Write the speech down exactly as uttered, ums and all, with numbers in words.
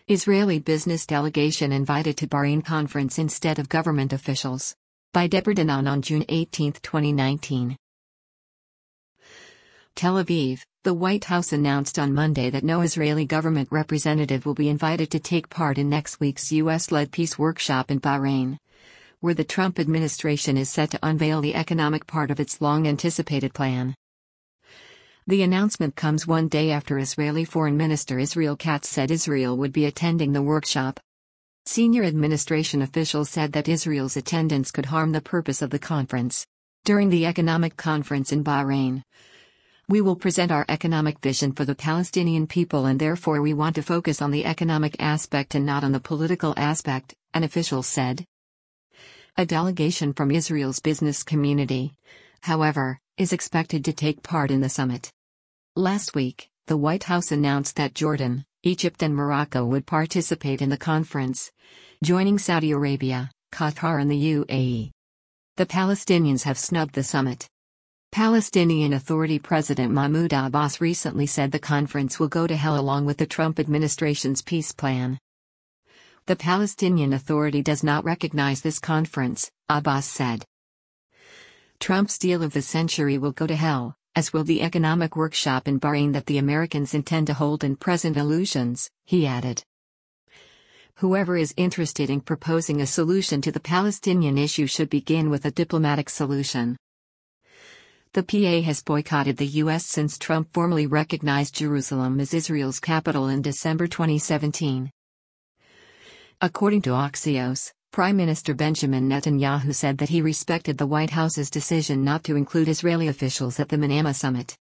Israeli business delegation invited to Bahrain conference instead of government officials. By Deborah Danon on June eighteenth, twenty nineteen. Tel Aviv, the White House announced on Monday that no Israeli government representative will be invited to take part in next week's U S-led peace workshop in Bahrain, where the Trump administration is set to unveil the economic part of its long-anticipated plan. The announcement comes one day after Israeli Foreign Minister Israel Katz said Israel would be attending the workshop. Senior administration officials said that Israel's attendance could harm the purpose of the conference. During the economic conference in Bahrain, we will present our economic vision for the Palestinian people, and therefore we want to focus on the economic aspect and not on the political aspect, an official said. A delegation from Israel's business community, however, is expected to take part in the summit. Last week, the White House announced that Jordan, Egypt and Morocco would participate in the conference, joining Saudi Arabia, Qatar and the U A E. The Palestinians have snubbed the summit. Palestinian Authority President Mahmoud Abbas recently said the conference will go to hell along with the Trump administration's peace plan. The Palestinian Authority does not recognize this conference, Abbas said. Trump's deal of the century will go to hell, as will the economic workshop in Bahrain that the Americans intend to hold in present illusions, he added. Whoever is interested in proposing a solution to the Palestinian issue should begin with a diplomatic solution. The P A has boycotted the U S since Trump formally recognized Jerusalem as Israel's capital in December twenty seventeen. According to Axios, Prime Minister Benjamin Netanyahu said that he respected the White House's decision not to include Israeli officials at the Manama summit.